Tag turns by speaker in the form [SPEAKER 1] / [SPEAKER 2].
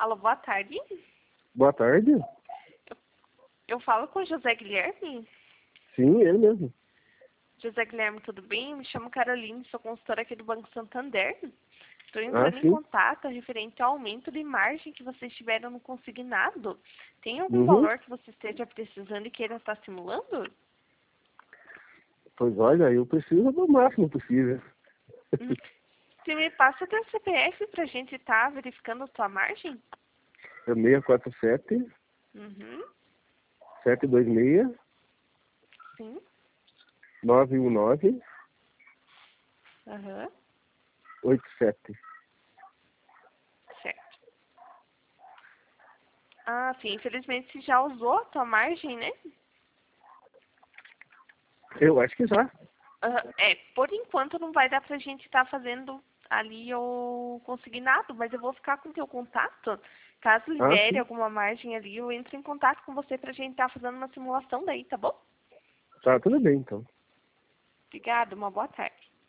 [SPEAKER 1] Alô, boa tarde.
[SPEAKER 2] Boa tarde.
[SPEAKER 1] Eu falo com o José Guilherme.
[SPEAKER 2] Sim, ele mesmo.
[SPEAKER 1] José Guilherme, tudo bem? Me chamo Caroline, sou consultora aqui do Banco Santander. Estou entrando em
[SPEAKER 2] Sim.
[SPEAKER 1] contato referente ao aumento de margem que vocês tiveram no consignado. Tem algum
[SPEAKER 2] Uhum.
[SPEAKER 1] valor que você esteja precisando e queira estar simulando?
[SPEAKER 2] Pois olha, eu preciso do máximo possível.
[SPEAKER 1] Se me passa teu CPF para a gente estar verificando a tua margem?
[SPEAKER 2] É 647
[SPEAKER 1] Uhum.
[SPEAKER 2] 726
[SPEAKER 1] Sim.
[SPEAKER 2] 919
[SPEAKER 1] Aham.
[SPEAKER 2] 87.
[SPEAKER 1] Certo. Ah, sim. Infelizmente você já usou a tua margem, né?
[SPEAKER 2] Eu acho que já.
[SPEAKER 1] Por enquanto não vai dar pra gente estar fazendo ali o consignado, mas eu vou ficar com o teu contato. Caso libere
[SPEAKER 2] Sim.
[SPEAKER 1] alguma margem ali, eu entro em contato com você pra gente estar fazendo uma simulação daí, tá bom?
[SPEAKER 2] Tá, tudo bem então.
[SPEAKER 1] Obrigada, uma boa tarde.